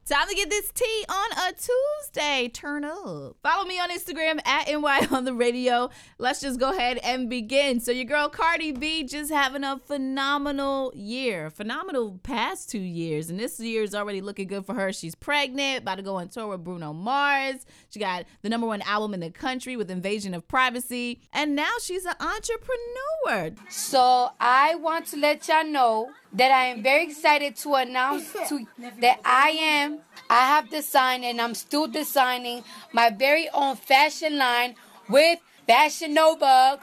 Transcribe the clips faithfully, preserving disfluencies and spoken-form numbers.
Time to get this tea on a Tuesday. Turn up. Follow me on Instagram at N Y on the radio. Let's just go ahead and begin. So your girl Cardi B just having a phenomenal year. Phenomenal past two years. And this year is already looking good for her. She's pregnant, about to go on tour with Bruno Mars. She got the number one album in the country with Invasion of Privacy. And now she's an entrepreneur. So I want to let y'all know that I am very excited to announce to that I am, I have designed and I'm still designing my very own fashion line with Fashion Nova.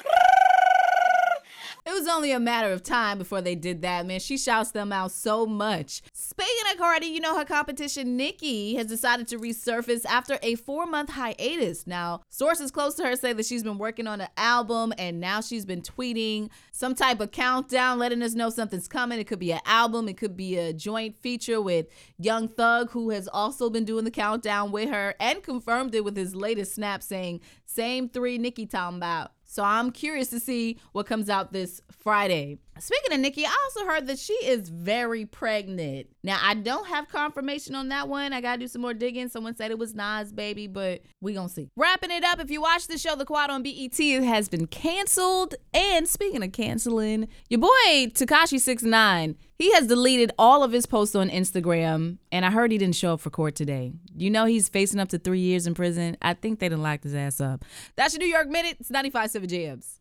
It was only a matter of time before they did that, man. She shouts them out so much. Speaking of Cardi, you know her competition, Nicki, has decided to resurface after a four-month hiatus. Now, sources close to her say that she's been working on an album, and now she's been tweeting some type of countdown, letting us know something's coming. It could be an album. It could be a joint feature with Young Thug, who has also been doing the countdown with her and confirmed it with his latest snap saying, same three Nicki talking about. So I'm curious to see what comes out this Friday. Speaking of Nicki, I also heard that she is very pregnant. Now, I don't have confirmation on that one. I gotta do some more digging. Someone said it was Nas' baby, but we gonna see. Wrapping it up, if you watch the show The Quad on B E T, it has been canceled. And speaking of canceling, your boy Tekashi six nine, he has deleted all of his posts on Instagram, and I heard he didn't show up for court today. You know he's facing up to three years in prison. I think they done locked his ass up. That's your New York Minute. It's ninety-five point seven J Ms.